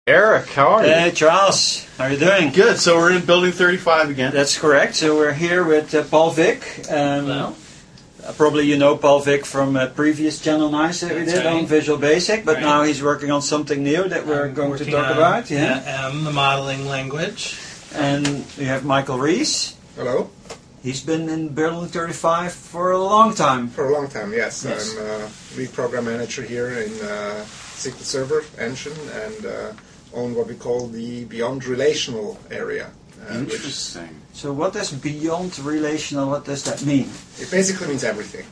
Eric, how are you? Hey Charles, how are you doing? Good. So we're in Building 35 again. That's correct. So we're here with Paul Vick. Hello. Probably you know Paul Vick from previous Channel 9 that we did on Visual Basic, but now he's working on something new that we're going to talk about. The modeling language. And we have Michael Rees. Hello. He's been in Building 35 for a long time. For a long time, yes. I'm lead program manager here in SQL Server Engine and own what we call the Beyond Relational area. Interesting. So what does beyond relational, what does that mean? It basically means everything.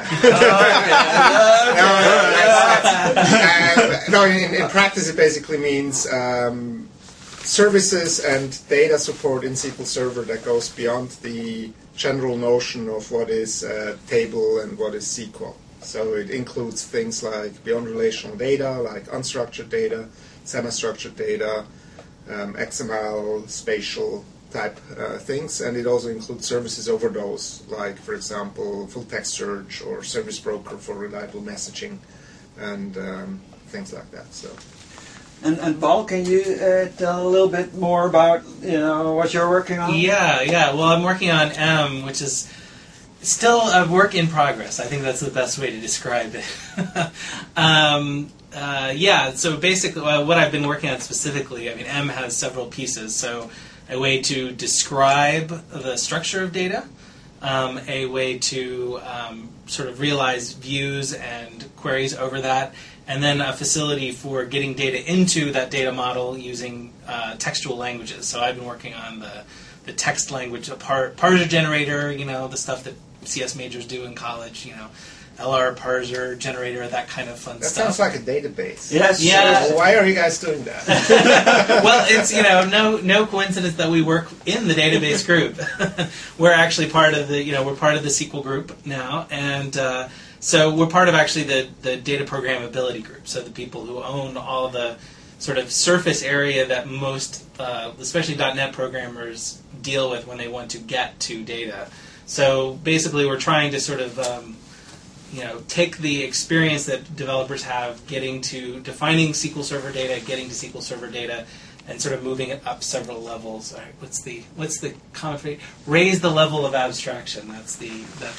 In practice it basically means services and data support in SQL Server that goes beyond the general notion of what is table and what is SQL. So it includes things like beyond relational data, like unstructured data, semi-structured data, XML, spatial type things, and it also includes services over those, like, for example, full text search or service broker for reliable messaging and things like that. So. And Paul, can you tell a little bit more about what you're working on? Yeah. Well, I'm working on M, which is still a work in progress. I think that's the best way to describe it. So basically what I've been working on specifically, M has several pieces. So a way to describe the structure of data, a way to sort of realize views and queries over that, and then a facility for getting data into that data model using textual languages. So I've been working on the text language, parser generator, the stuff that CS majors do in college, LR parser generator, that kind of fun stuff. That sounds like a database. Yes. Yeah. So why are you guys doing that? Well, it's no coincidence that we work in the database group. We're actually part of we're part of the SQL group now, and so we're part of actually the data programmability group. So the people who own all the sort of surface area that most, especially .NET programmers, deal with when they want to get to data. So basically, we're trying to sort of take the experience that developers have getting to defining SQL Server data, getting to SQL Server data, and sort of moving it up several levels. All right, what's the common phrase? Raise the level of abstraction. That's the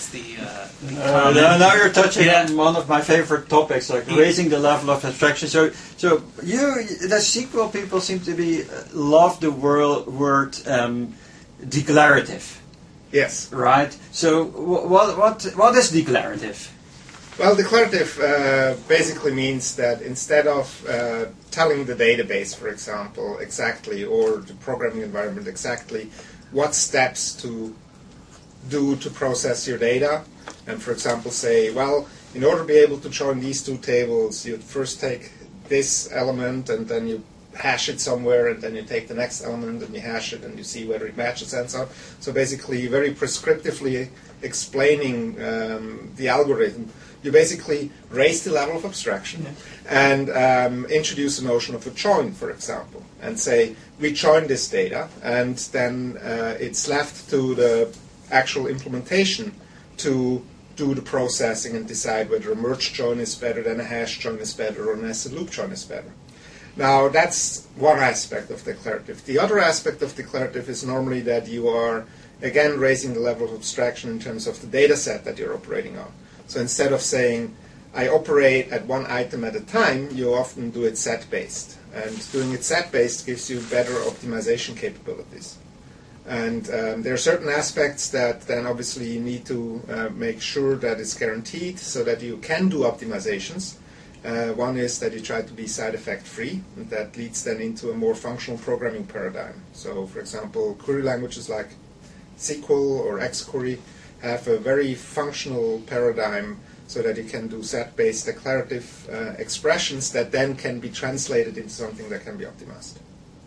now you're touching on one of my favorite topics, like raising the level of abstraction. So the SQL people seem to be love the word declarative. Yes. Right. So what is declarative? Well, declarative basically means that instead of telling the database, for example, exactly, or the programming environment exactly what steps to do to process your data, and for example say, well, in order to be able to join these two tables, you'd first take this element and then you hash it somewhere, and then you take the next element and you hash it and you see whether it matches and so on. So basically very prescriptively explaining the algorithm. You basically raise the level of abstraction and introduce the notion of a join, for example, and say, we join this data, and then it's left to the actual implementation to do the processing and decide whether a merge join is better than a hash join is better or a nested loop join is better. Now, that's one aspect of declarative. The other aspect of declarative is normally that you are, again, raising the level of abstraction in terms of the data set that you're operating on. So instead of saying, I operate at one item at a time, you often do it set-based. And doing it set-based gives you better optimization capabilities. And there are certain aspects that then obviously you need to make sure that it's guaranteed so that you can do optimizations. One is that you try to be side effect free, and that leads then into a more functional programming paradigm. So, for example, query languages like SQL or XQuery have a very functional paradigm so that you can do set-based declarative expressions that then can be translated into something that can be optimized.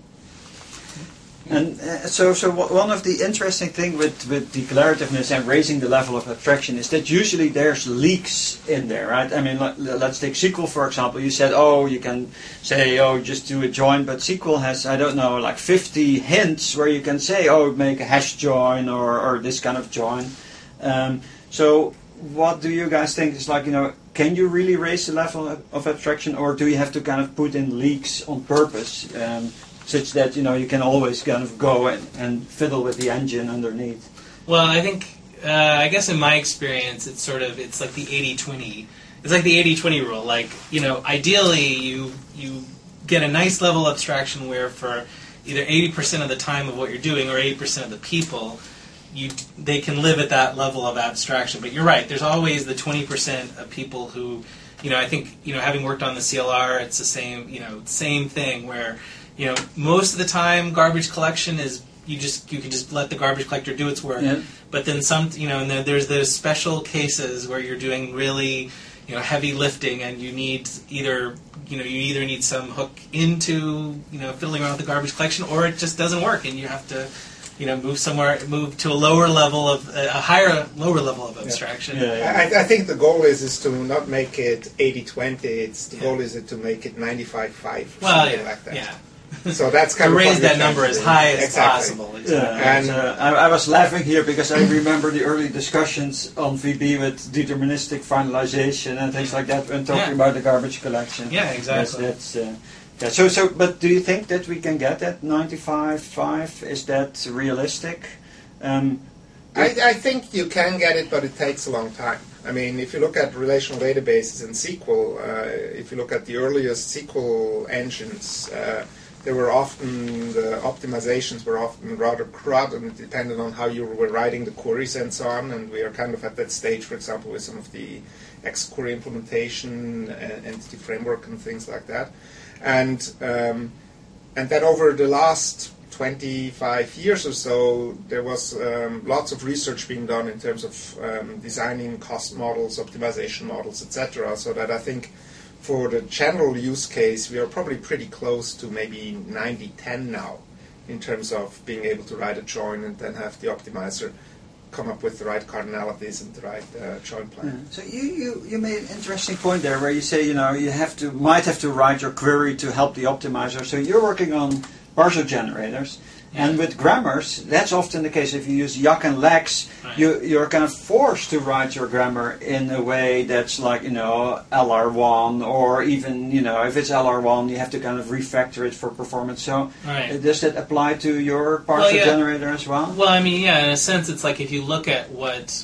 And so one of the interesting things with declarativeness and raising the level of abstraction is that usually there's leaks in there, right? Let's take SQL, for example. You said, you can say, just do a join, but SQL has, 50 hints where you can say, make a hash join or this kind of join. So what do you guys think is can you really raise the level of abstraction, or do you have to kind of put in leaks on purpose, such that you can always kind of go and fiddle with the engine underneath? Well, I think I guess in my experience, it's like the 80-20. It's like the 80-20 rule. Like, ideally you get a nice level of abstraction where for either 80% of the time of what you're doing or 80% of the people, they can live at that level of abstraction. But you're right. There's always the 20% of people who, I think, having worked on the CLR, it's the same thing where, most of the time garbage collection is you can just let the garbage collector do its work. Yeah. But then and then there's those special cases where you're doing really, heavy lifting, and you need you either need some hook into, fiddling around with the garbage collection, or it just doesn't work, and you have to, move to a lower level of lower level of abstraction. Yeah. I think the goal is to not make it 80-20. The goal is to make it 95-5. Well, something like that. Yeah. So that's kind to of raise that number as high as possible. Yeah, And I was laughing here because I remember the early discussions on VB with deterministic finalization and things like that when talking about the garbage collection. Yeah, exactly. But do you think that we can get that 95-5? Is that realistic? I think you can get it, but it takes a long time. I mean, if you look at relational databases and SQL, if you look at the earliest SQL engines, the optimizations were often rather crud, and it depended on how you were writing the queries and so on. And we are kind of at that stage, for example, with some of the XQuery implementation, entity framework, and things like that. And then over the last 25 years or so, there was lots of research being done in terms of designing cost models, optimization models, etc. So that I think for the general use case, we are probably pretty close to maybe 90-10 now in terms of being able to write a join and then have the optimizer come up with the right cardinalities and the right join plan. So you made an interesting point there where you say, you might have to write your query to help the optimizer. So you're working on parser generators. And with grammars, that's often the case. If you use Yak and Lex, right, you're kind of forced to write your grammar in a way that's like, LR1, or even, if it's LR1, you have to kind of refactor it for performance. So right, does that apply to your parser generator as well? Well, I mean, in a sense, it's like if you look at what's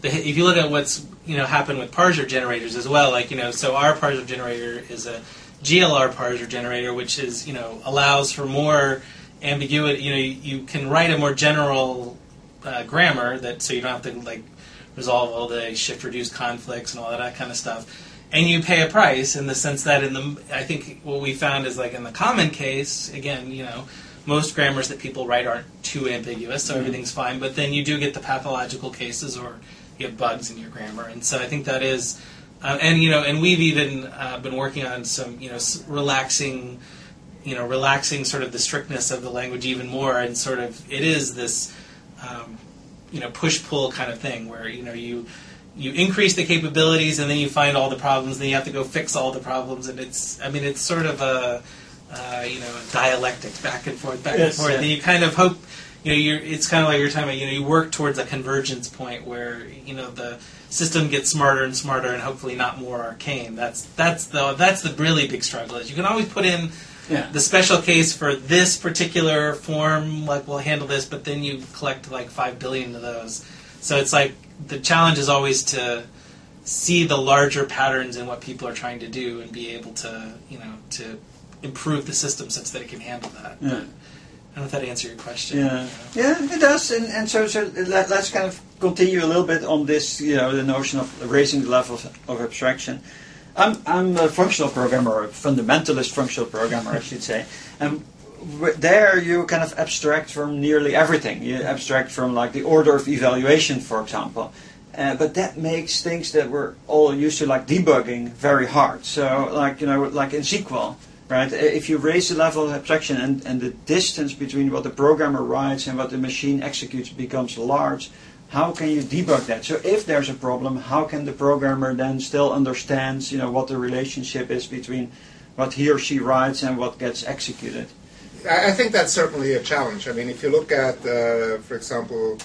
happened with parser generators as well, so our parser generator is a GLR parser generator, which is, allows for more ambiguity. You can write a more general grammar so you don't have to resolve all the shift reduce conflicts and all that kind of stuff, and you pay a price in the sense that I think what we found is in the common case, again, most grammars that people write aren't too ambiguous, so everything's fine, but then you do get the pathological cases or you have bugs in your grammar, and so I think that is and we've even been working on some relaxing sort of the strictness of the language even more, and sort of it is this push-pull kind of thing where you increase the capabilities and then you find all the problems, and then you have to go fix all the problems, and it's sort of a dialectic back and forth. And you kind of hope it's kind of like you're talking about, you work towards a convergence point where the system gets smarter and smarter and hopefully not more arcane. That's the really big struggle. Is you can always put in the special case for this particular form, we'll handle this, but then you collect 5 billion of those. So it's the challenge is always to see the larger patterns in what people are trying to do and be able to, to improve the system such that it can handle that. Yeah. But I don't know if that answered your question. Yeah, it does. And so let's kind of continue a little bit on this, the notion of raising the level of abstraction. I'm a functional programmer, or a fundamentalist functional programmer, I should say. And there you kind of abstract from nearly everything. You abstract from the order of evaluation, for example. But that makes things that we're all used to, like debugging, very hard. So, like in SQL, right? If you raise the level of abstraction and the distance between what the programmer writes and what the machine executes becomes large, how can you debug that? So if there's a problem, how can the programmer then still understand, what the relationship is between what he or she writes and what gets executed? I think that's certainly a challenge. I mean, if you look at, for example,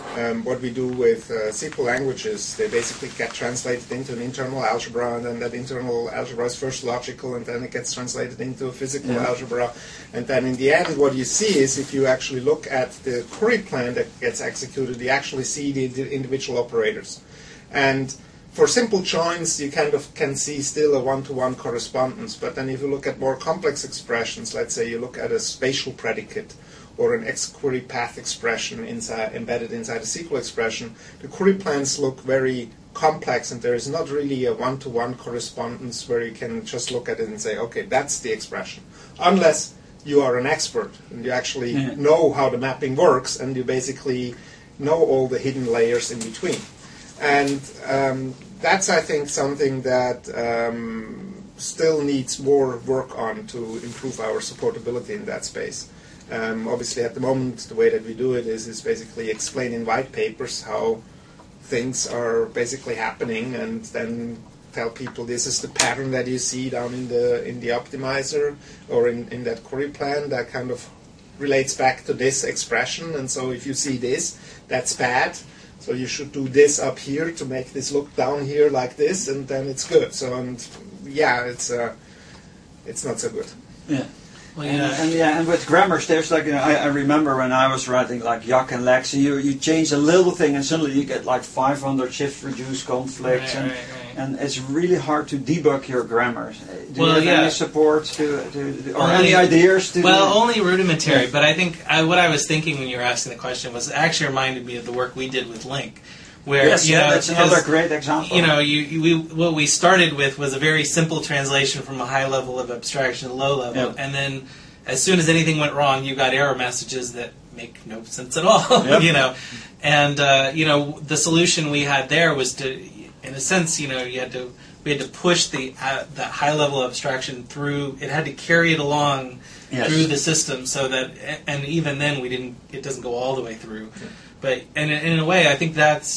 what we do with SQL languages, they basically get translated into an internal algebra, and then that internal algebra is first logical, and then it gets translated into a physical algebra. And then in the end, what you see is if you actually look at the query plan that gets executed, you actually see the individual operators. And for simple joins, you kind of can see still a one-to-one correspondence. But then if you look at more complex expressions, let's say you look at a spatial predicate, or an X-query path expression embedded inside a SQL expression, the query plans look very complex, and there is not really a one-to-one correspondence where you can just look at it and say, okay, that's the expression. Unless you are an expert, and you actually know how the mapping works, and you basically know all the hidden layers in between. And that's, I think, something that still needs more work on to improve our supportability in that space. Obviously, at the moment, the way that we do it is basically explain in white papers how things are basically happening, and then tell people this is the pattern that you see down in the optimizer or in that query plan that kind of relates back to this expression. And so if you see this, that's bad. So you should do this up here to make this look down here like this, and then it's good. So, and yeah, it's not so good. Yeah. Well, And with grammars, there's like, I remember when I was writing like Yak and Lex, and you change a little thing and suddenly you get like 500 shift-reduce conflicts, and it's really hard to debug your grammars. Do you have any support or any ideas? Only rudimentary, but I think what I was thinking when you were asking the question was actually reminded me of the work we did with Link. Where, that's another great example. What we started with was a very simple translation from a high level of abstraction to low level, and then as soon as anything went wrong, you got error messages that make no sense at all. And the solution we had there was to, in a sense, we had to push that high level of abstraction through. It had to carry it along through the system, so that, and even then it doesn't go all the way through. But in a way, I think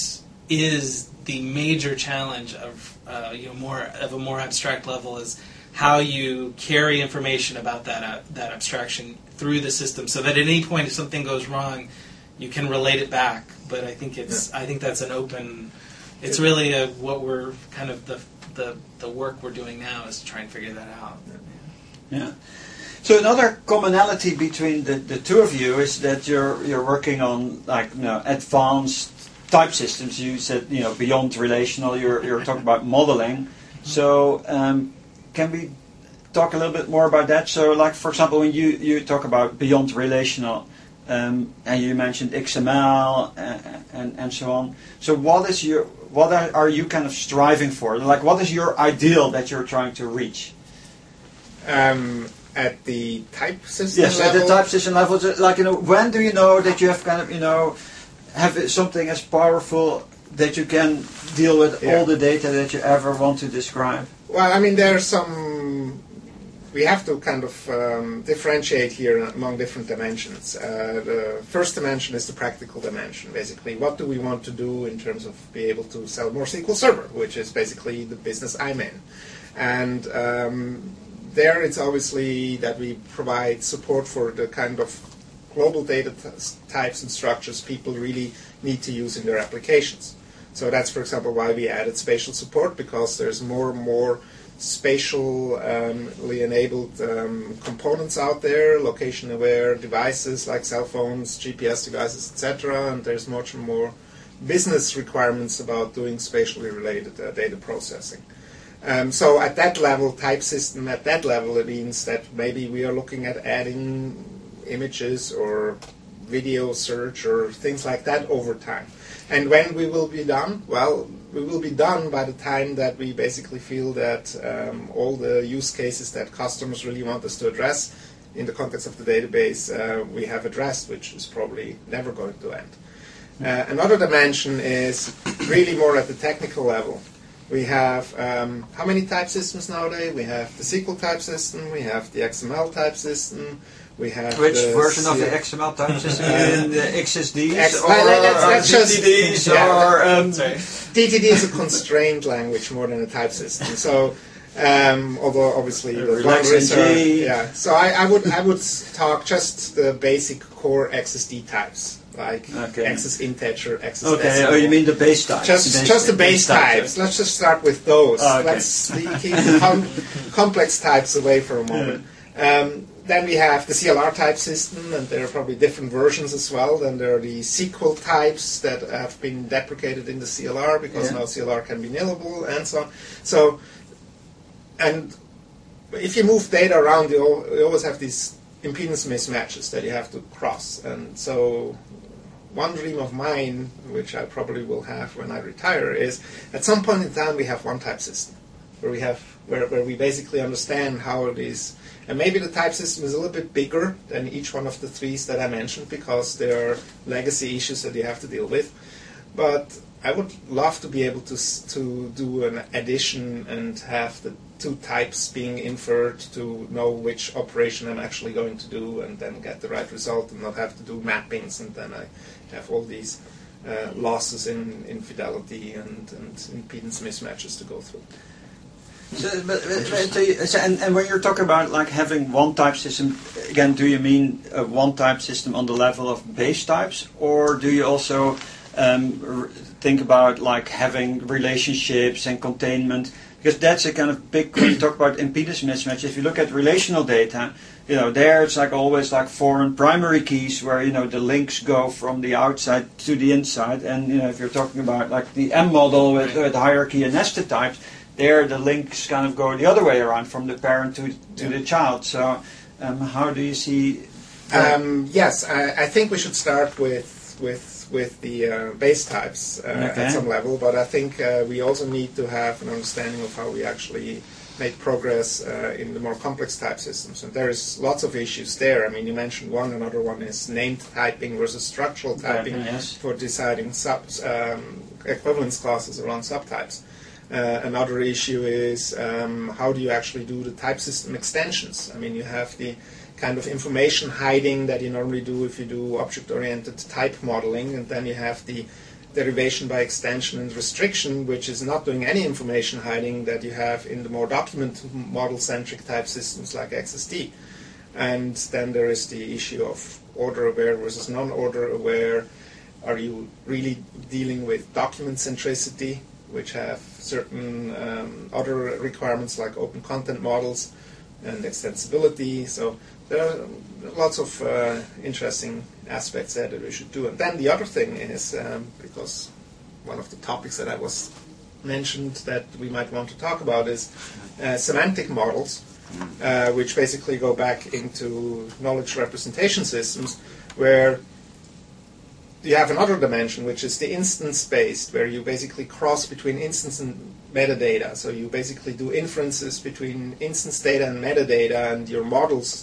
is the major challenge of a more abstract level, is how you carry information about that abstraction through the system, so that at any point if something goes wrong, you can relate it back. But I think I think that's an open. It's really what we're kind of the work we're doing now is to try and figure that out. Yeah. So another commonality between the two of you is that you're working on advanced type systems. You said beyond relational. You're talking about modeling. So can we talk a little bit more about that? So like for example, when you talk about beyond relational, and you mentioned XML and so on. So what are you kind of striving for? Like what is your ideal that you're trying to reach? At the type system level? Yes, at the type system level. Like, when do you know that you have kind of, have something as powerful that you can deal with all the data that you ever want to describe? Well, I mean, we have to kind of differentiate here among different dimensions. The first dimension is the practical dimension. Basically, what do we want to do in terms of be able to sell more SQL Server, which is basically the business I'm in. And there it's obviously that we provide support for the kind of global data types and structures people really need to use in their applications. So that's, for example, why we added spatial support, because there's more and more spatially enabled components out there, location-aware devices like cell phones, GPS devices, etc., and there's much more business requirements about doing spatially related data processing. So at that level, type system at that level, it means that maybe we are looking at adding images or video search or things like that over time. And when we will be done? Well, we will be done by the time that we basically feel that all the use cases that customers really want us to address in the context of the database we have addressed, which is probably never going to end. Another dimension is really more at the technical level. We have how many type systems nowadays? We have the SQL type system, we have the XML type system, we have which version of the XML type system? The XSDs or DTDs DTD is a constrained language more than a type system. So although obviously the boundaries are, so I would talk just the basic core XSD types. like Okay. access integer, access Okay, decimal. oh, you mean the base types? Just the base types. Let's just start with those. Oh, okay. Let's keep the complex types away for a moment. Then we have the CLR type system, and there are probably different versions as well. Then there are the SQL types that have been deprecated in the CLR because now CLR can be nillable and so on. So, and if you move data around, you always have these impedance mismatches that you have to cross. And so one dream of mine, which I probably will have when I retire, is at some point in time we have one type system where we have where we basically understand how it is. And maybe the type system is a little bit bigger than each one of the threes that I mentioned because there are legacy issues that you have to deal with. But I would love to be able to do an addition and have the two types being inferred to know which operation I'm actually going to do and then get the right result and not have to do mappings, and then I have all these losses in fidelity and impedance mismatches to go through. And when you're talking about like having one type system, again, do you mean a one type system on the level of base types, or do you also think about like having relationships and containment? Because that's a kind of big, when you talk about impedance mismatch, if you look at relational data, there it's like always like foreign primary keys where, the links go from the outside to the inside. And, if you're talking about like the M model with hierarchy and nested types, there the links kind of go the other way around from the parent to the child. So how do you see that? Yes, I think we should start with the base types at some level, but I think we also need to have an understanding of how we actually make progress in the more complex type systems. And there is lots of issues there. I mean, you mentioned one. Another one is named typing versus structural typing for deciding equivalence classes around subtypes. Another issue is how do you actually do the type system extensions? I mean, you have the kind of information hiding that you normally do if you do object-oriented type modeling, and then you have the derivation by extension and restriction, which is not doing any information hiding that you have in the more document model-centric type systems like XSD. And then there is the issue of order-aware versus non-order-aware. Are you really dealing with document centricity, which have certain other requirements like open content models and extensibility? So there are lots of interesting aspects there that we should do. And then the other thing is, because one of the topics that I was mentioned that we might want to talk about is semantic models, which basically go back into knowledge representation systems, where you have another dimension, which is the instance-based, where you basically cross between instance and metadata. So you basically do inferences between instance data and metadata, and your models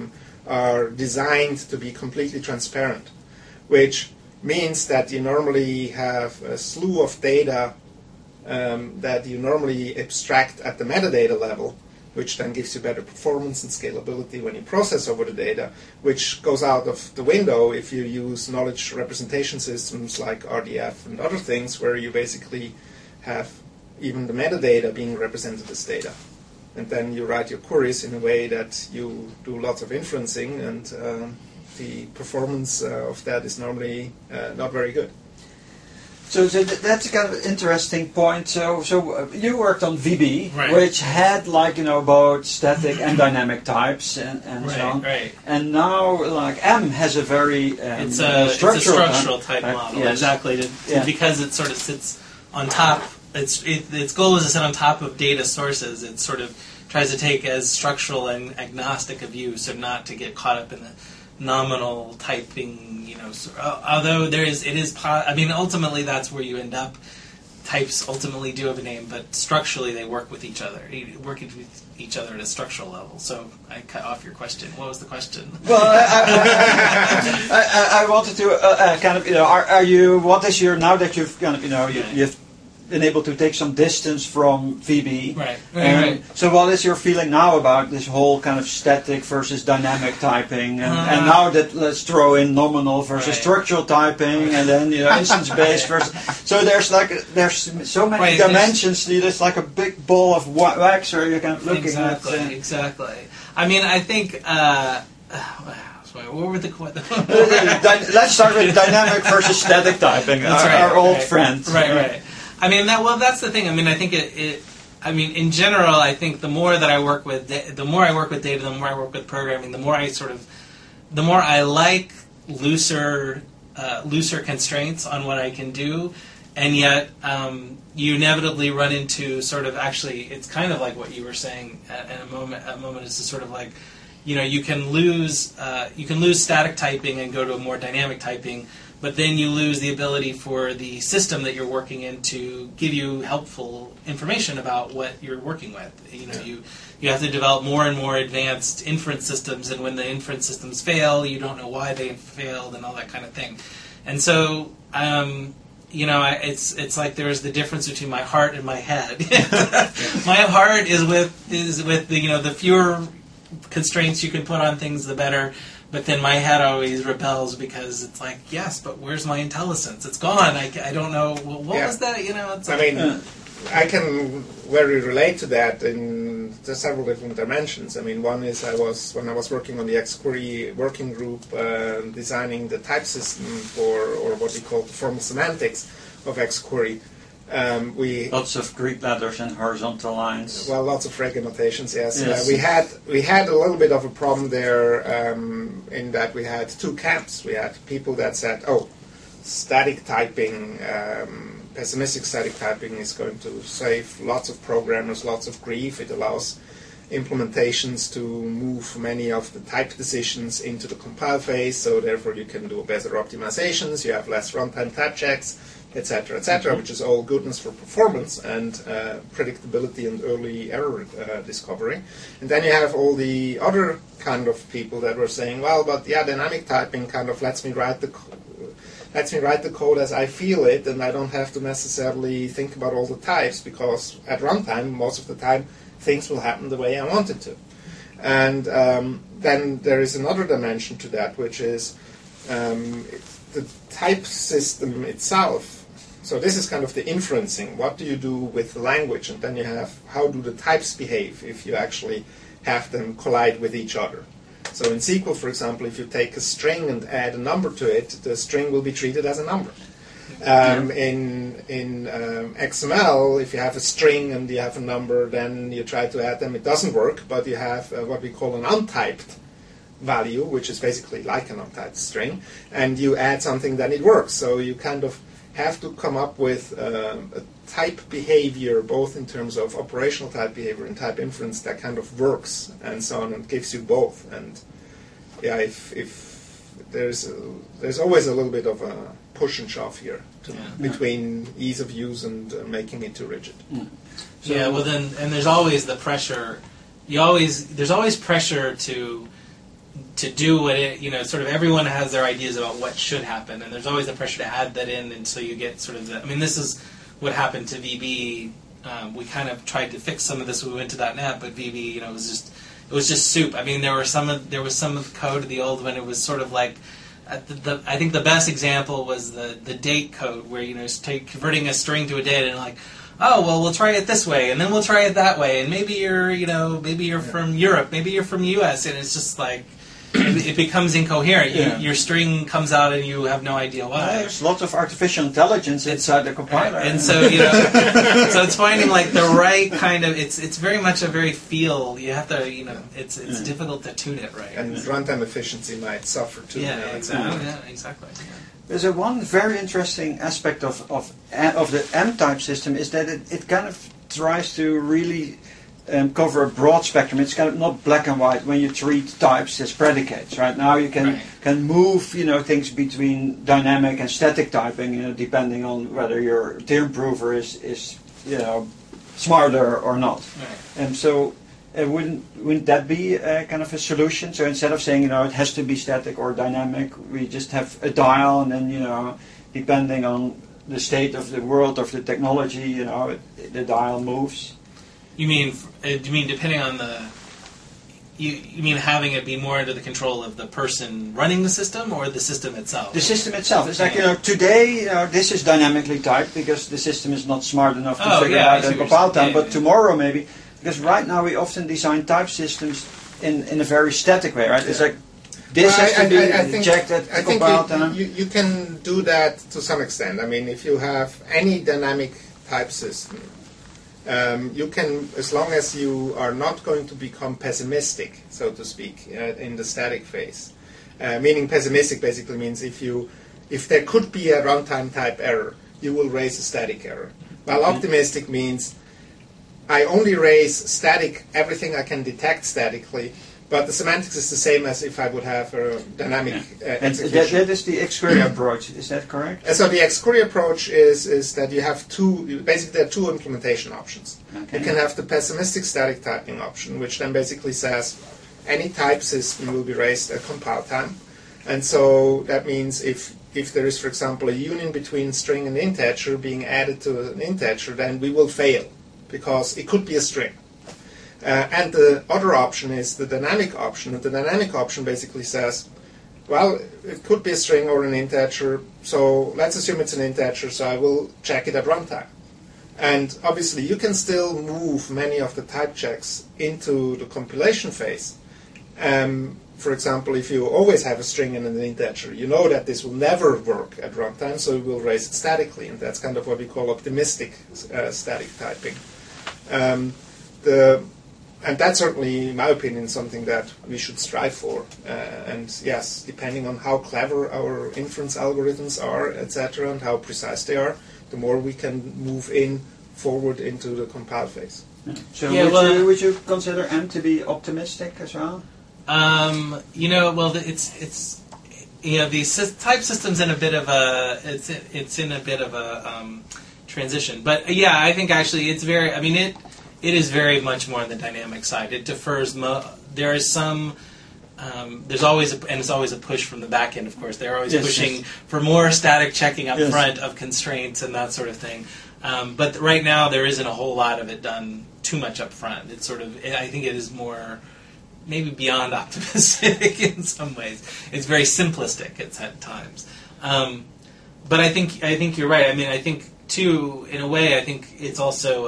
are designed to be completely transparent, which means that you normally have a slew of data that you normally abstract at the metadata level, which then gives you better performance and scalability when you process over the data, which goes out of the window if you use knowledge representation systems like RDF and other things, where you basically have even the metadata being represented as data. And then you write your queries in a way that you do lots of inferencing, and the performance of that is normally not very good. So that's a kind of interesting point. So you worked on VB, right, which had both static and dynamic types and right, so on. Right. And now M has a very it's a structural type model, yes. Exactly, because it sort of sits on top. Its goal is to sit on top of data sources. It sort of tries to take as structural and agnostic a view, so not to get caught up in the nominal typing, although ultimately that's where you end up. Types ultimately do have a name, but structurally they work with each other, at a structural level. So I cut off your question. What was the question? Well, I wanted to are you? What is your, now that you've you've been able to take some distance from VB. Right. So what is your feeling now about this whole kind of static versus dynamic typing? And now that let's throw in nominal versus structural typing, and then instance-based versus... So there's so many dimensions. There's like a big ball of wax where you're kind of looking at... Exactly. I mean, I think... Sorry, what were the Let's start with dynamic versus static typing. That's our old right. friends. Right. I mean, that's the thing. I mean, I think in general, I think the more that I work with, the more I work with data, the more I work with programming, the more I like looser constraints on what I can do, and yet you inevitably run into sort of it's kind of like what you were saying a moment is to sort of like, you can lose static typing and go to a more dynamic typing. But then you lose the ability for the system that you're working in to give you helpful information about what you're working with. You have to develop more and more advanced inference systems, and when the inference systems fail, you don't know why they failed and all that kind of thing. And so, it's like there's the difference between my heart and my head. My heart is with the fewer constraints you can put on things, the better. But then my head always rebels because it's like, yes, but where's my intelligence? It's gone. I don't know. What was that? It's I can very relate to that in several different dimensions. I mean, one is when I was working on the XQuery working group, designing the type system or what we call the formal semantics of XQuery. Lots of Greek letters and horizontal lines. Well, lots of Frege notations, yes. Yes. We had a little bit of a problem there in that we had two camps. We had people that said, static typing, pessimistic static typing is going to save lots of programmers lots of grief. It allows implementations to move many of the type decisions into the compile phase, so therefore you can do better optimizations, you have less runtime type checks, etc., etc., which is all goodness for performance and predictability and early error discovery. And then you have all the other kind of people that were saying, dynamic typing kind of lets me write the code as I feel it, and I don't have to necessarily think about all the types, because at runtime, most of the time, things will happen the way I want it to. And then there is another dimension to that, which is the type system itself. So this is kind of the inferencing. What do you do with the language? And then you have, how do the types behave if you actually have them collide with each other? So in SQL, for example, if you take a string and add a number to it, the string will be treated as a number. In XML, if you have a string and you have a number, then you try to add them, it doesn't work, but you have what we call an untyped value, which is basically like an untyped string, and you add something, then it works. So you kind of have to come up with a type behavior, both in terms of operational type behavior and type inference, that kind of works, and so on, and gives you both. And if there's always a little bit of a push and shove here between ease of use and making it too rigid. So, and there's always the pressure. There's always pressure to do what sort of everyone has their ideas about what should happen, and there's always the pressure to add that in, and so you get sort of this is what happened to VB. We kind of tried to fix some of this when we went to .NET, but VB, it was just soup. I mean, there was some of the code of the old one. It was sort of like, I think the best example was the date code, where converting a string to a date, and like, oh well, we'll try it this way, and then we'll try it that way, and maybe you're from Europe, maybe you're from the US, and it's just like, it becomes incoherent. Your string comes out and you have no idea why. There's lots of artificial intelligence inside the compiler. And so, so it's finding like the right kind of, it's very much a very feel. You have to, it's difficult to tune it right. And runtime efficiency might suffer too. Yeah, exactly. Yeah, exactly. Yeah. There's one very interesting aspect of the M-type system is that it kind of tries to really cover a broad spectrum. It's kind of not black and white when you treat types as predicates. Right now you can move things between dynamic and static typing, depending on whether your term prover is smarter or not. Right. And so wouldn't that be kind of a solution? So instead of saying it has to be static or dynamic, we just have a dial, and then depending on the state of the world, of the technology, the dial moves. You mean depending on you mean having it be more under the control of the person running the system, or the system itself? The system itself. It's like, today, this is dynamically typed because the system is not smart enough to figure out and compile time, but tomorrow maybe, because right now we often design type systems in a very static way, right? It's like, this Well, has to be I think, checked at I think compile time? you can do that to some extent. I mean, if you have any dynamic type system, you can, as long as you are not going to become pessimistic, so to speak, in the static phase. Meaning pessimistic basically means if there could be a runtime type error, you will raise a static error. While optimistic means I only raise static everything I can detect statically, but the semantics is the same as if I would have a dynamic And execution. that is the Xquery approach, is that correct? So the Xquery approach is that you have basically there are two implementation options. Okay. You can have the pessimistic static typing option, which then basically says any type system will be raised at compile time. And so that means if there is, for example, a union between string and integer being added to an integer, then we will fail because it could be a string. And the other option is the dynamic option. And the dynamic option basically says, well, it could be a string or an integer, so let's assume it's an integer, so I will check it at runtime. And obviously you can still move many of the type checks into the compilation phase. For example, if you always have a string and an integer, you know that this will never work at runtime, so you will raise it statically, and that's kind of what we call optimistic static typing. And that's certainly, in my opinion, something that we should strive for. And yes, depending on how clever our inference algorithms are, etc., and how precise they are, the more we can move forward into the compile phase. So Yeah, would you consider M to be optimistic as well? It's these type systems in a bit of a it's in a bit of a transition. But yeah, I think actually it's very. I mean it is very much more on the dynamic side. It differs. There is some. There's always it's always a push from the back end. Of course, they're always pushing for more static checking up front of constraints and that sort of thing. But right now there isn't a whole lot of it done too much up front. It's sort of. I think it is more. Maybe beyond optimistic in some ways. It's very simplistic at times. But I think you're right. I mean, I think too, in a way, I think it's also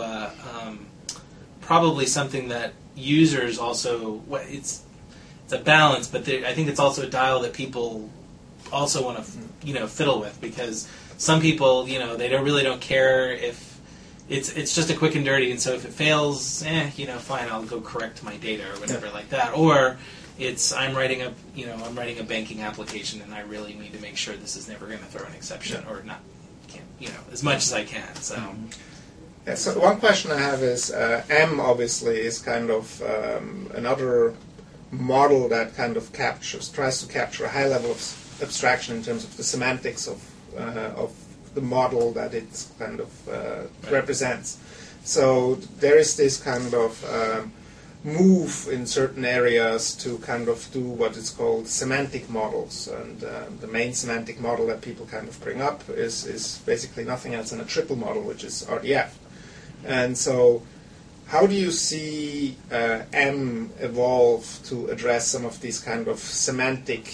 probably something that users also. It's a balance, but I think it's also a dial that people also want to fiddle with, because some people they don't care if. It's just a quick and dirty, and so if it fails, fine, I'll go correct my data or whatever like that. Or it's I'm writing a banking application, and I really need to make sure this is never going to throw an exception or not, as much as I can. So, yeah, so one question I have is M obviously is kind of another model that kind of tries to capture a high level of abstraction in terms of the semantics of the model that it kind of represents. So there is this kind of move in certain areas to kind of do what is called semantic models. And the main semantic model that people kind of bring up is basically nothing else than a triple model, which is RDF. And so how do you see M evolve to address some of these kind of semantic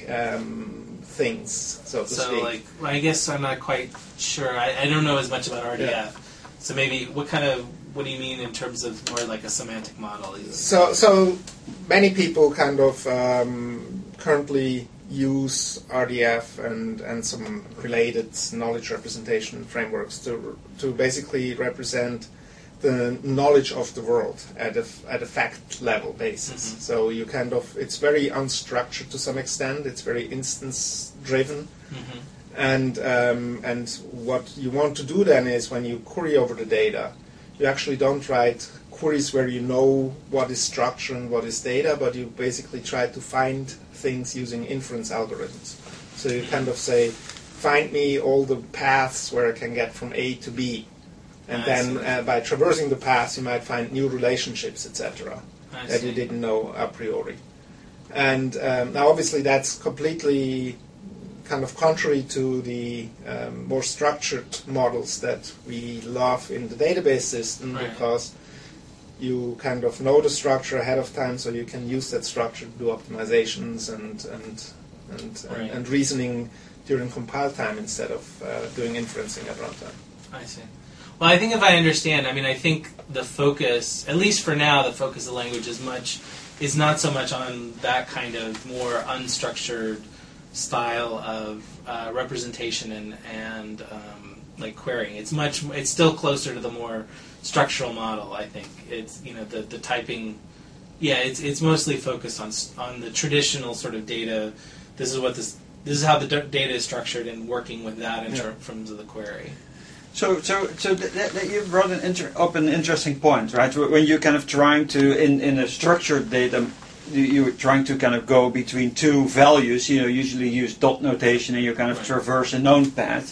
things, so to speak? I guess I'm not quite sure. I don't know as much about RDF. Yeah. So maybe what do you mean in terms of more like a semantic model? So many people kind of currently use RDF and some related knowledge representation frameworks to basically represent the knowledge of the world at a fact level basis. Mm-hmm. So you it's very unstructured to some extent. It's very instance driven, mm-hmm. And what you want to do then is when you query over the data, you actually don't write queries where you know what is structure and what is data, but you basically try to find things using inference algorithms. So you kind of say, find me all the paths where I can get from A to B. And then by traversing the paths, you might find new relationships, etc., that you didn't know a priori. And now, obviously, that's completely kind of contrary to the more structured models that we love in the database system, right. Because you kind of know the structure ahead of time, so you can use that structure to do optimizations and reasoning during compile time instead of doing inferencing at runtime. I see. Well, I think if I understand, I think the focus, at least for now, the focus of the language is much is not so much on that kind of more unstructured style of representation and like querying. It's still closer to the more structural model. I think it's the typing. Yeah, it's mostly focused on the traditional sort of data. This is how the data is structured, and working with that in terms of the query. So that you brought up an interesting point, right? When you're kind of trying to in a structured data, you're trying to kind of go between two values. Usually use dot notation, and you kind of traverse a known path.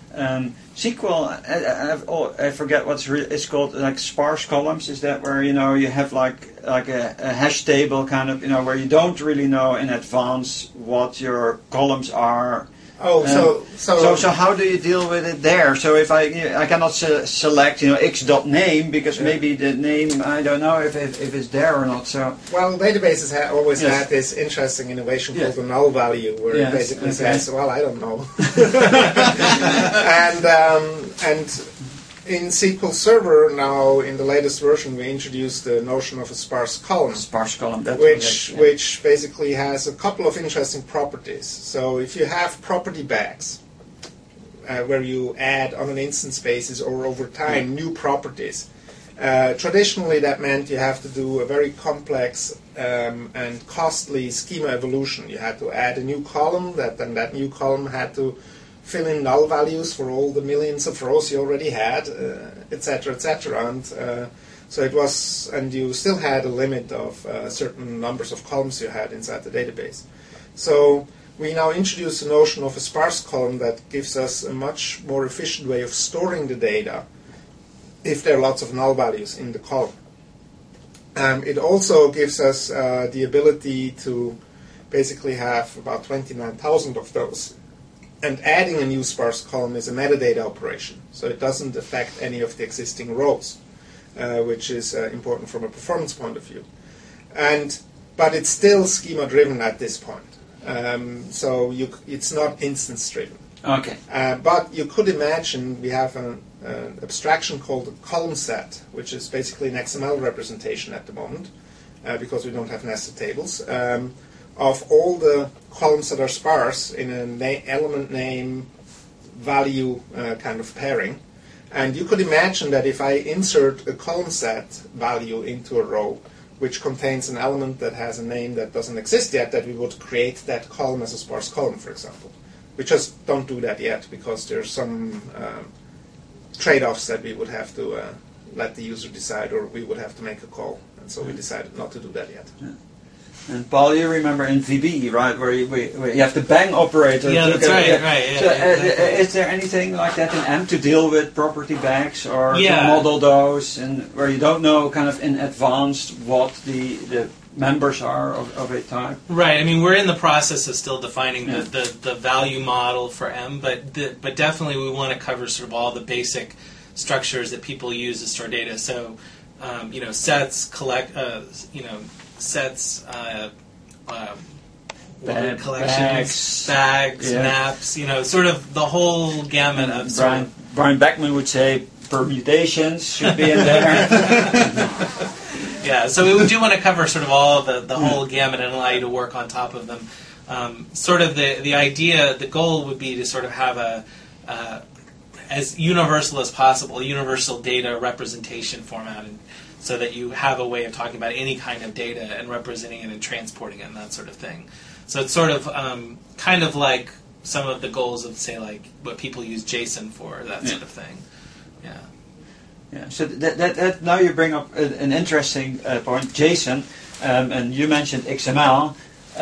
SQL, I forget it's called, like sparse columns. Is that where you have like a hash table kind of where you don't really know in advance what your columns are? Oh, so how do you deal with it there? So if I cannot select x.name because maybe the name, I don't know if it's there or not. So databases always had this interesting innovation called the null value, where it basically says, well, I don't know. and in SQL Server now, in the latest version, we introduced the notion of a sparse column. Which basically has a couple of interesting properties. So if you have property bags, where you add on an instance basis or over time new properties, traditionally that meant you have to do a very complex and costly schema evolution. You had to add a new column, then that new column had to fill in null values for all the millions of rows you already had, etc., etc. And so it was, and you still had a limit of certain numbers of columns you had inside the database. So we now introduce the notion of a sparse column that gives us a much more efficient way of storing the data if there are lots of null values in the column. It also gives us the ability to basically have about 29,000 of those. And adding a new sparse column is a metadata operation, so it doesn't affect any of the existing rows, which is important from a performance point of view. But it's still schema-driven at this point, so it's not instance-driven. Okay. But you could imagine we have an abstraction called a column set, which is basically an XML representation at the moment, because we don't have nested tables. Of all the columns that are sparse in an element name value kind of pairing. And you could imagine that if I insert a column set value into a row which contains an element that has a name that doesn't exist yet, that we would create that column as a sparse column, for example. We just don't do that yet because there's some trade-offs that we would have to let the user decide, or we would have to make a call. And so we decided not to do that yet. Yeah. And Paul, you remember in VB, right, where you have the bang operator. Yeah, that's right. Yeah, so, is there anything like that in M to deal with property bags or to model those, and where you don't know kind of in advance what the members are of a type? Right. I mean, we're in the process of still defining the value model for M, but definitely we want to cover sort of all the basic structures that people use to store data. So, sets, sets, collections, bags, maps, sort of the whole gamut of Brian Beckman would say permutations should be in there. Yeah, so we do want to cover sort of all the whole gamut and allow you to work on top of them. Sort of the idea, the goal would be to sort of have as universal as possible, a universal data representation format, and so that you have a way of talking about any kind of data and representing it and transporting it and that sort of thing. So it's sort of kind of like some of the goals of, say, like what people use JSON for, that sort of thing. Yeah. Yeah. So that now you bring up an interesting point, JSON, and you mentioned XML.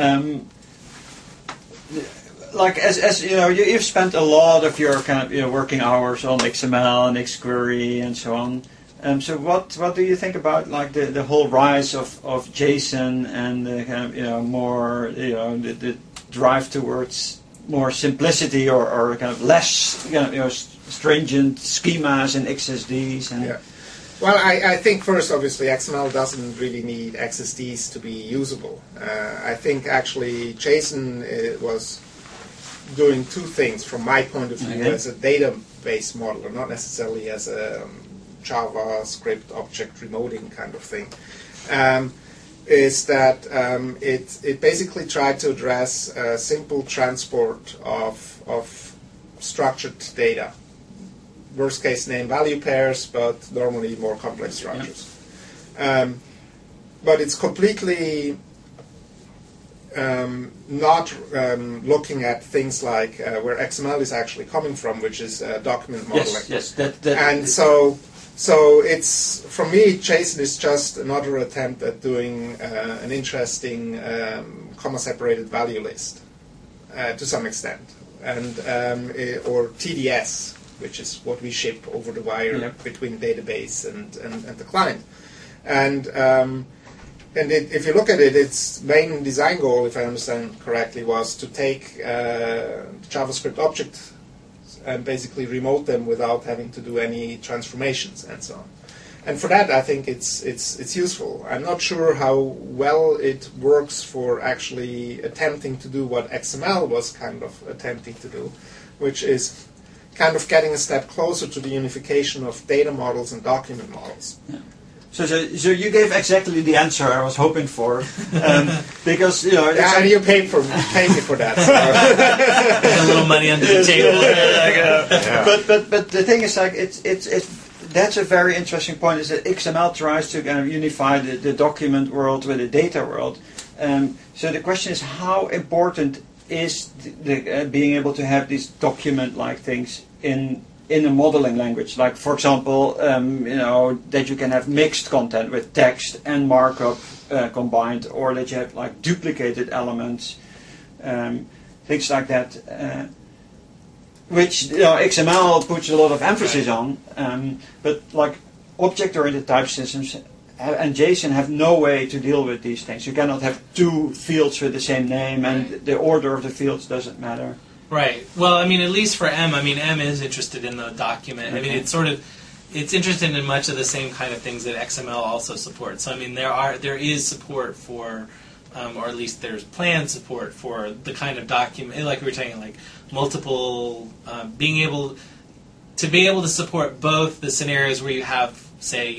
Like as you've spent a lot of your kind of working hours on XML and XQuery and so on. So what do you think about like the whole rise of JSON and the kind of more the drive towards more simplicity or kind of less stringent schemas and XSDs and Well, I think first, obviously, XML doesn't really need XSDs to be usable. I think actually JSON was doing two things from my point of view as a database modeler, not necessarily as a JavaScript object remoting kind of thing. is that it basically tried to address simple transport of structured data. Worst case name-value pairs, but normally more complex structures. But it's completely not looking at things like where XML is actually coming from, which is document modeling. Yes. And so it's, for me, JSON is just another attempt at doing an interesting comma-separated value list to some extent, and or TDS, which is what we ship over the wire between database and the client. And if you look at it, its main design goal, if I understand correctly, was to take JavaScript objects and basically remote them without having to do any transformations and so on. And for that, I think it's useful. I'm not sure how well it works for actually attempting to do what XML was kind of attempting to do, which is kind of getting a step closer to the unification of data models and document models. Yeah. So you gave exactly the answer I was hoping for, because and you paid me for that. So. A little money under the table. But the thing is, like, it's that's a very interesting point. Is that XML tries to kind of unify the document world with the data world. So the question is, how important is being able to have these document-like things in a modeling language, like, for example, that you can have mixed content with text and markup combined, or that you have like duplicated elements, things like that, which XML puts a lot of emphasis on, but like object-oriented type systems and JSON have no way to deal with these things. You cannot have two fields with the same name, and the order of the fields doesn't matter. Right. Well, I mean, at least for M, M is interested in the document. Okay. I mean, it's interested in much of the same kind of things that XML also supports. So, I mean, there is support for, or at least there's planned support for the kind of document, like we were saying, like multiple, being able to support both the scenarios where you have, say,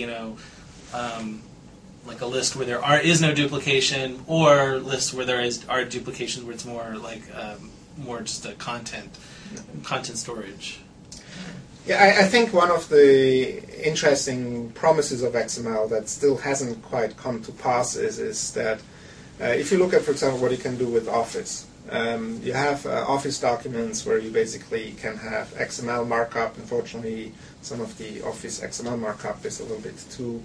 like a list where there is no duplication, or lists where there are duplications where it's more like more just a content storage. Yeah, I think one of the interesting promises of XML that still hasn't quite come to pass is that if you look at, for example, what you can do with Office, you have Office documents where you basically can have XML markup. Unfortunately, some of the Office XML markup is a little bit too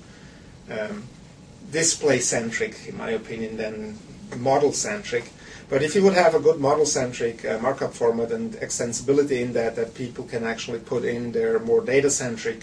display-centric, in my opinion, than model-centric. But if you would have a good model-centric markup format and extensibility in that people can actually put in their more data-centric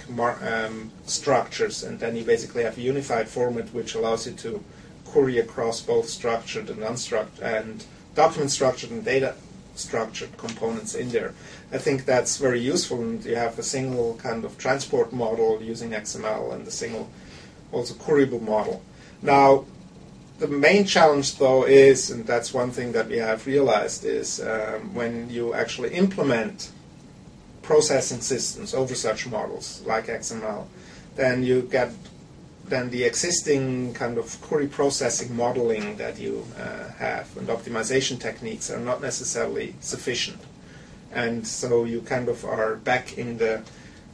structures, and then you basically have a unified format which allows you to query across both structured and unstructured, and document structured and data structured components in there. I think that's very useful, and you have a single kind of transport model using XML and a single also queryable model. Now, the main challenge, though, is, and that's one thing that we have realized, is when you actually implement processing systems over such models like XML, then you get the existing kind of query processing modeling that you have and optimization techniques are not necessarily sufficient. And so you kind of are back in the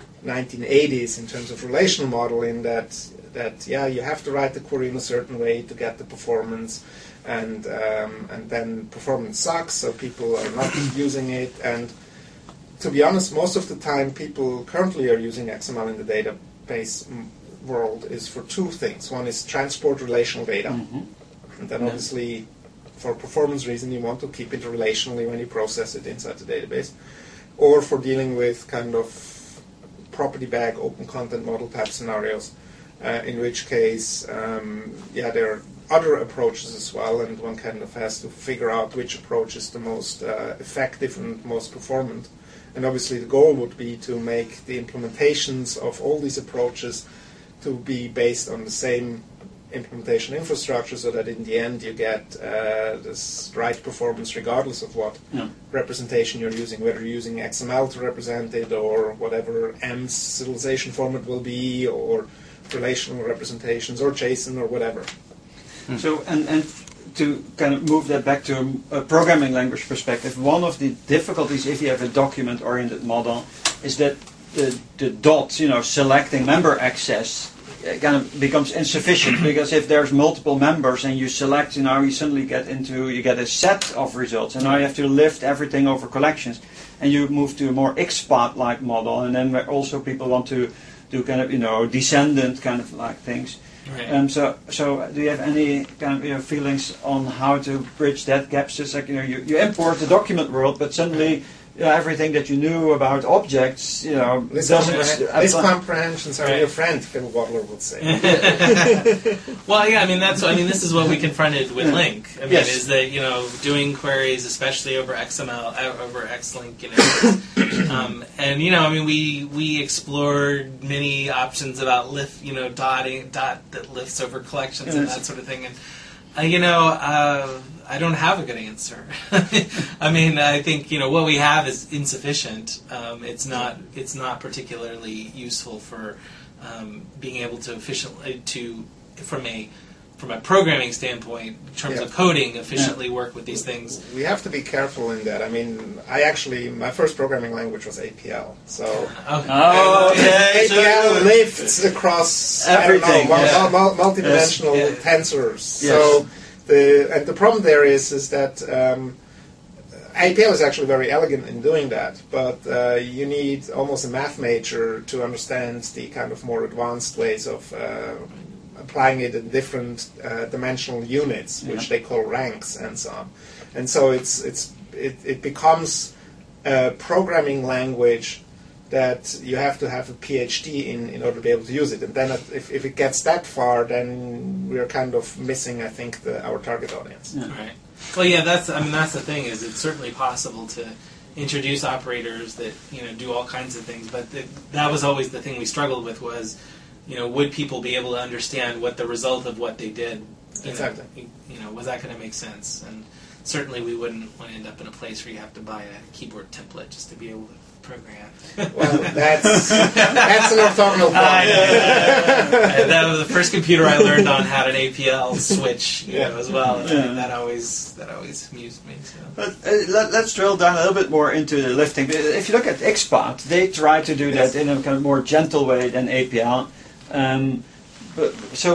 1980s in terms of relational modeling that you have to write the query in a certain way to get the performance, and then performance sucks, so people are not using it. And to be honest, most of the time people currently are using XML in the database world is for two things. One is transport relational data, and then obviously for performance reason you want to keep it relationally when you process it inside the database, or for dealing with kind of property bag open content model type scenarios. In which case, there are other approaches as well, and one kind of has to figure out which approach is the most effective and most performant. And obviously the goal would be to make the implementations of all these approaches to be based on the same implementation infrastructure, so that in the end you get this right performance regardless of what representation you're using, whether you're using XML to represent it or whatever M's serialization format will be, or relational representations, or JSON, or whatever. So and to kind of move that back to a programming language perspective, one of the difficulties if you have a document-oriented model is that the dots, selecting member access kind of becomes insufficient because if there's multiple members and you select, you suddenly you get a set of results, and now you have to lift everything over collections, and you move to a more XPath-like model, and then also people want to do kind of descendant kind of like things. Right. So do you have any kind of feelings on how to bridge that gap? So it's like you import the document world, but suddenly everything that you knew about objects, List comprehensions are your friend, Phil Wadler would say. Well, yeah, this is what we confronted with Link. Yes. Is that doing queries, especially over XML, over Xlink, and we explored many options about lift, dot that lifts over collections and that sort of thing, and I don't have a good answer. I think what we have is insufficient. It's not particularly useful for being able to efficiently from a programming standpoint, in terms of coding, efficiently work with these things. We have to be careful in that. My first programming language was APL. So APL lifts across everything, multidimensional tensors. Yes. So the problem there is that APL is actually very elegant in doing that, but you need almost a math major to understand the kind of more advanced ways of applying it in different dimensional units, which they call ranks and so on. And so it becomes a programming language that you have to have a PhD in order to be able to use it. And then if it gets that far, then we're kind of missing, I think, our target audience. Yeah. Right. Well, yeah, that's the thing, is it's certainly possible to introduce operators that do all kinds of things, but that was always the thing we struggled with was, would people be able to understand what the result of what they did? Exactly. Was that going to make sense? And certainly we wouldn't want to end up in a place where you have to buy a keyboard template just to be able to program. Well, that's an orthogonal point. That was the first computer I learned on had an APL switch, as well. And that always amused me. So. But let's drill down a little bit more into the lifting. If you look at XPath, they try to do that in a kind of more gentle way than APL. But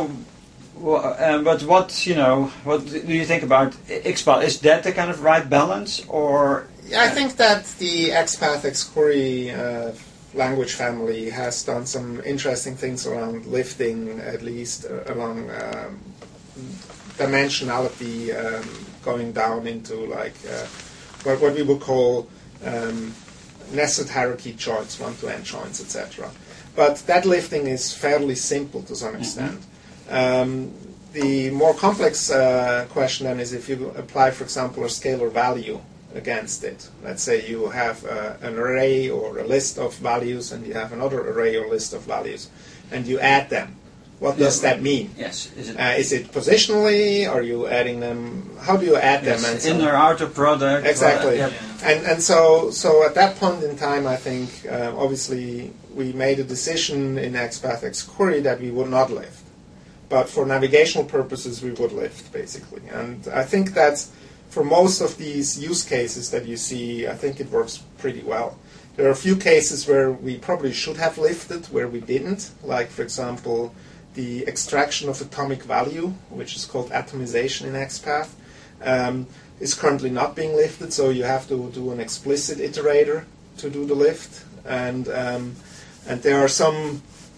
what do you think about XPath? Is that the kind of right balance, or? I think that the XPath Xcori language family has done some interesting things around lifting, at least along dimensionality, going down into what we would call nested hierarchy joints, one-to-n joints, etc. But that lifting is fairly simple to some extent. The more complex question then is if you apply, for example, a scalar value against it. Let's say you have an array or a list of values, and you have another array or list of values, and you add them. What does that mean? Yes. Is it positionally? Are you adding them? How do you add them? And inner outer product. Exactly. And so at that point in time, I think obviously we made a decision in XPath Xcori that we would not lift, but for navigational purposes we would lift basically. And I think that's for most of these use cases that you see, I think it works pretty well. There are a few cases where we probably should have lifted, where we didn't, like, for example, the extraction of atomic value, which is called atomization in XPath, is currently not being lifted, so you have to do an explicit iterator to do the lift. And there are some,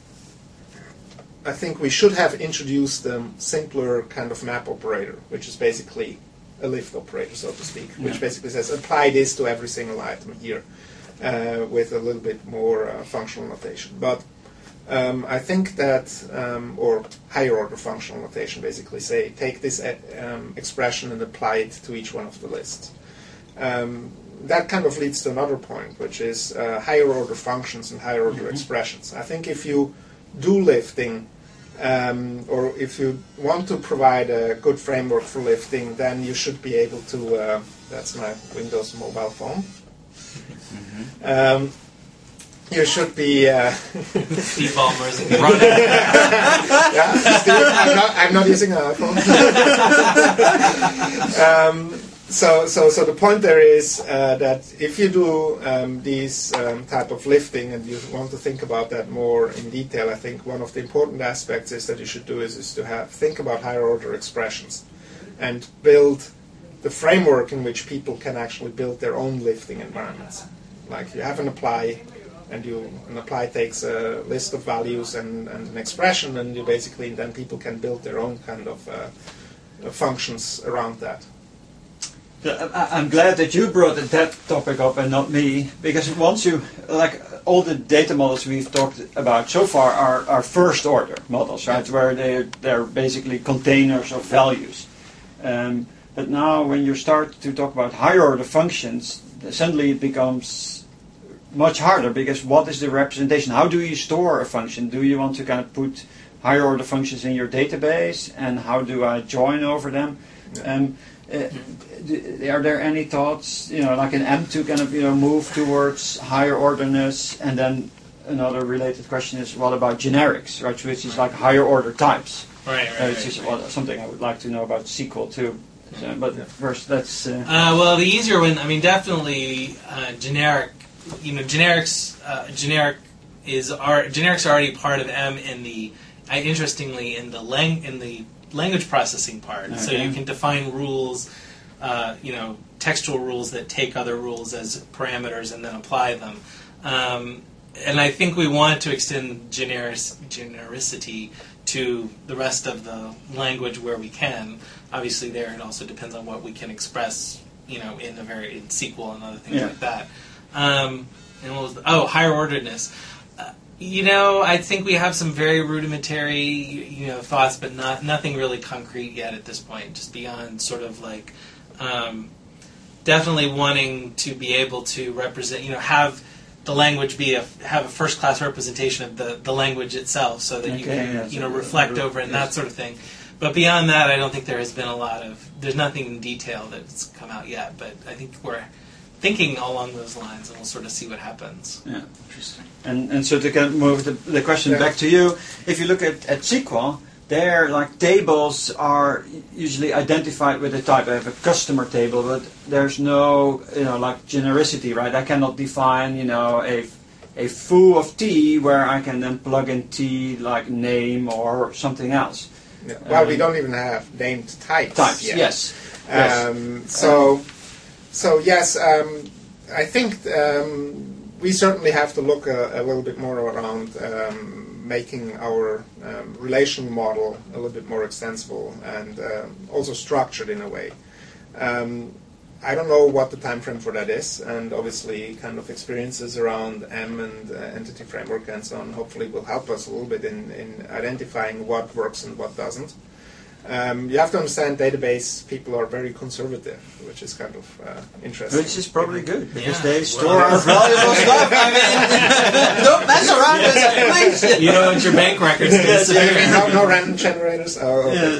I think we should have introduced a simpler kind of map operator, which is basically a lift operator, so to speak, which basically says apply this to every single item here with a little bit more functional notation. But I think that, or higher order functional notation, basically say take this expression and apply it to each one of the lists. That kind of leads to another point, which is higher order functions and higher order expressions. I think if you do lifting, or if you want to provide a good framework for lifting, then you should be able to, that's my Windows mobile phone, you should be. Steve Ballmer's Yeah, Steve, I'm not using an iPhone. So the point there is that if you do these type of lifting and you want to think about that more in detail, I think one of the important aspects is that you should do is to think about higher order expressions and build the framework in which people can actually build their own lifting environments. Like you have an apply, and an apply takes a list of values and an expression, and you basically then people can build their own kind of functions around that. I'm glad that you brought that topic up and not me, because once you, like all the data models we've talked about so far are first order models, right, where they're basically containers of values. But now when you start to talk about higher order functions, suddenly it becomes much harder, because what is the representation? How do you store a function? Do you want to kind of put higher order functions in your database, and how do I join over them? Are there any thoughts, like an M2 kind of, move towards higher orderness? And then another related question is, what about generics, right, which is like higher order types? Right. Which is something I would like to know about SQL too. But first, let's. Well, the easier one, I mean, definitely generic. Generics are already part of M in the. Interestingly, in the language processing part, okay. So you can define rules, textual rules that take other rules as parameters and then apply them. And I think we want to extend genericity to the rest of the language where we can. Obviously, there it also depends on what we can express, in SQL and other things like that. And what was higher orderedness. I think we have some very rudimentary, thoughts, but nothing really concrete yet at this point. Just beyond sort of like, definitely wanting to be able to represent, have the language have a first class representation of the language itself, so that you can, reflect over it and that sort of thing. But beyond that, I don't think there has been there's nothing in detail that's come out yet. But I think we're thinking along those lines, and we'll sort of see what happens. Yeah, interesting. And so to kind of move the question back to you, if you look at SQL, there tables are usually identified with a type. I have a customer table, but there's no genericity, right? I cannot define a foo of T where I can then plug in T like name or something else. Yeah. Well, we don't even have named types yet. Yes. So yes, I think we certainly have to look a little bit more around making our relational model a little bit more extensible and also structured in a way. I don't know what the time frame for that is, and obviously kind of experiences around M and entity framework and so on hopefully will help us a little bit in identifying what works and what doesn't. You have to understand database people are very conservative, which is kind of interesting. Which is probably good, because they store our valuable stuff. I mean, don't mess around with it, please. You don't want your bank records to disappear. No random generators. Oh, okay.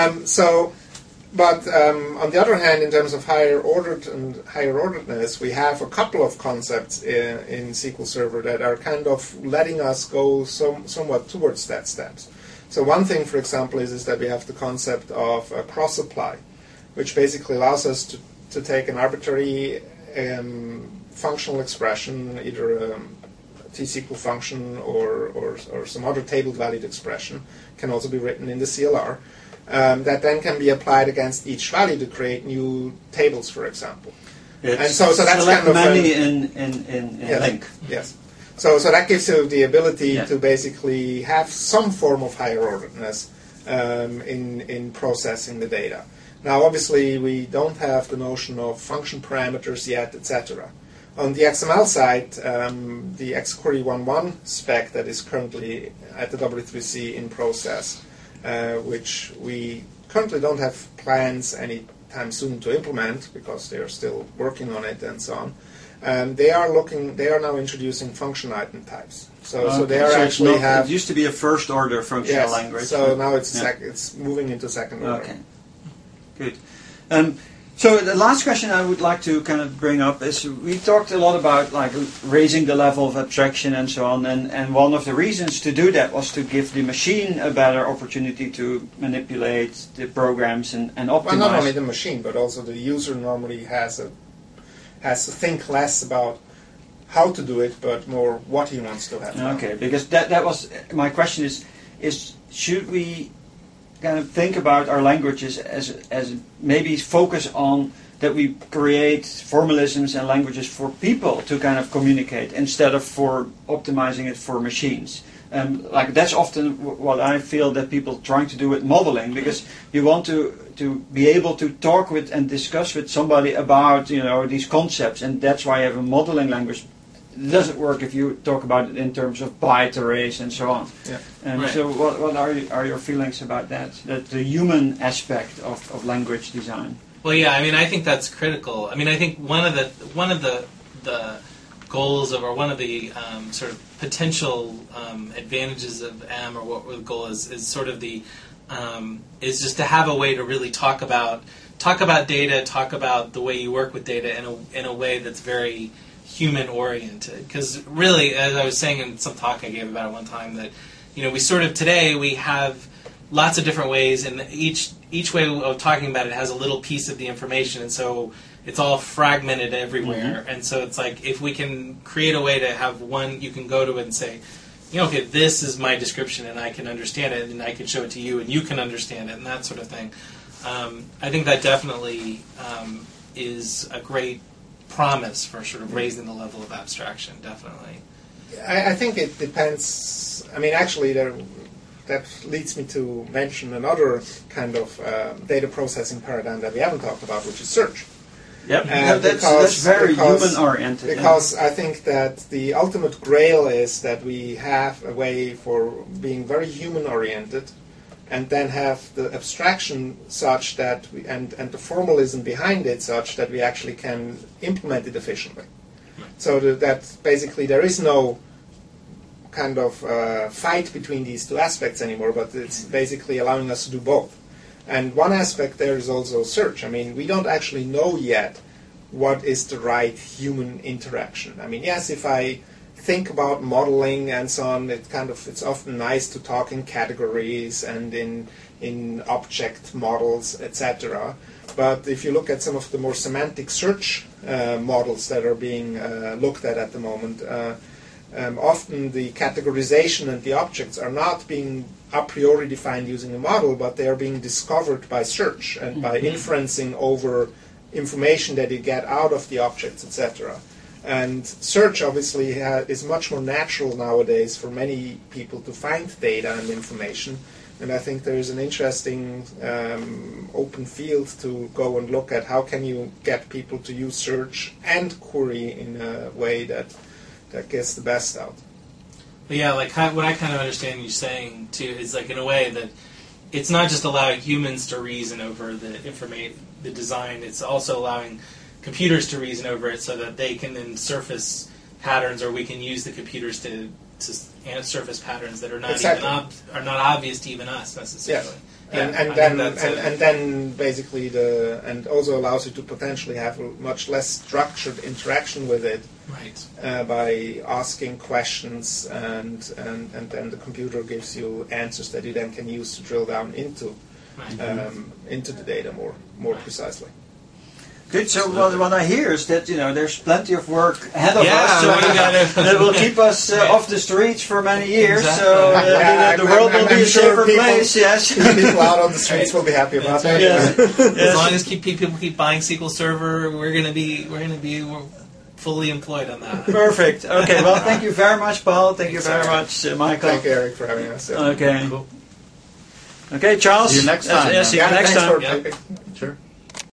But on the other hand, in terms of higher orderedness, we have a couple of concepts in SQL Server that are kind of letting us go somewhat towards that steps. So one thing, for example, is that we have the concept of a cross-apply, which basically allows us to take an arbitrary functional expression, either a T-SQL function or some other table-valued expression, can also be written in the CLR, that then can be applied against each value to create new tables, for example. It's and so that's kind of many in link. Yes. So that gives you the ability to basically have some form of higher orderedness in processing the data. Now, obviously, we don't have the notion of function parameters yet, etc. On the XML side, the XQuery 1.1 spec that is currently at the W3C in process, which we currently don't have plans anytime soon to implement because they are still working on it and so on. They are now introducing function item types. So they are it used to be a first order functional language. So now it's moving into second order. Okay, good. So the last question I would like to kind of bring up is we talked a lot about like raising the level of abstraction and so on, and one of the reasons to do that was to give the machine a better opportunity to manipulate the programs and optimize. Well, not only the machine, but also the user normally has to think less about how to do it, but more what he wants to have. Okay, because that was my question is should we kind of think about our languages as maybe focus on that we create formalisms and languages for people to kind of communicate instead of for optimizing it for machines. Like that's often what I feel that people trying to do with modeling, because you want to be able to talk with and discuss with somebody about these concepts, and that's why I have a modeling language. It doesn't work if you talk about it in terms of byte arrays and so on. Yeah. And Right. so what are your feelings about that? That the human aspect of language design? Well, yeah, I mean, I think that's critical. I mean, I think one of the goals of, or one of the sort of potential advantages of M, or what the goal is sort of the is just to have a way to really talk about data, talk about the way you work with data in a way that's very human oriented. Because really, as I was saying in some talk I gave about it one time, that we sort of today we have lots of different ways, and each way of talking about it has a little piece of the information, and so it's all fragmented everywhere. And so it's like, if we can create a way to have one, you can go to it and say, okay, this is my description, and I can understand it, and I can show it to you, and you can understand it, and that sort of thing. I think that definitely is a great promise for sort of raising the level of abstraction, definitely. I think it depends. I mean, actually, that leads me to mention another kind of data processing paradigm that we haven't talked about, which is search. Yep, that's very human-oriented. Because I think that the ultimate grail is that we have a way for being very human-oriented, and then have the abstraction such that and the formalism behind it such that we actually can implement it efficiently. So that basically there is no kind of fight between these two aspects anymore, but it's basically allowing us to do both. And one aspect there is also search. I mean, we don't actually know yet what is the right human interaction. I mean, yes, if I think about modeling and so on, it's often nice to talk in categories and in object models, etc. But if you look at some of the more semantic search models that are being looked at the moment, often the categorization and the objects are not being a priori defined using a model, but they are being discovered by search and by inferencing over information that you get out of the objects, etc. And search obviously is much more natural nowadays for many people to find data and information. And I think there is an interesting open field to go and look at how can you get people to use search and query in a way that gets the best out. But yeah, like what I kind of understand you saying too is like, in a way that it's not just allowing humans to reason over the design, it's also allowing computers to reason over it so that they can then surface patterns, or we can use the computers to surface patterns that are not are not obvious to even us necessarily. Yes. Yeah, and then basically and also allows you to potentially have a much less structured interaction with it, right? By asking questions, and then the computer gives you answers that you then can use to drill down into the data more precisely. Good. So what I hear is that there's plenty of work ahead of us. So that will keep us off the streets for many years. Exactly. So the world will be a safer place. Yes. People out on the streets will be happy about that. Yes. As long as people keep buying SQL Server, we're going to be fully employed on that. Perfect. Okay. Well, thank you very much, Paul. Thank you very much, Michael. Thank you, Eric, for having us. Okay. Cool. Okay, Charles. See you next time. See you next thanks time. for